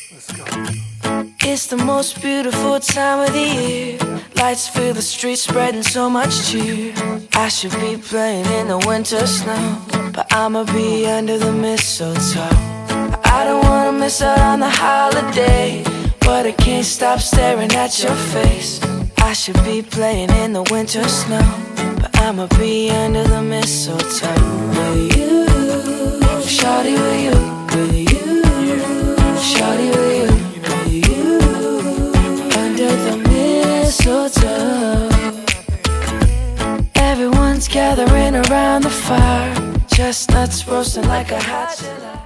Let's go. It's the most beautiful time of the year. Lights fill the streets, spreading so much cheer. I should be playing in the winter snow, but I'ma be under the mistletoe. I don't wanna miss out on the holiday, but I can't stop staring at your face. I should be playing in the winter snow, but I'ma be under the mistletoe. With you, shawty, with you, with you, shawty, with you, with you, under the mistletoe. Everyone's gathering around the fire, chestnuts roasting like a hot July.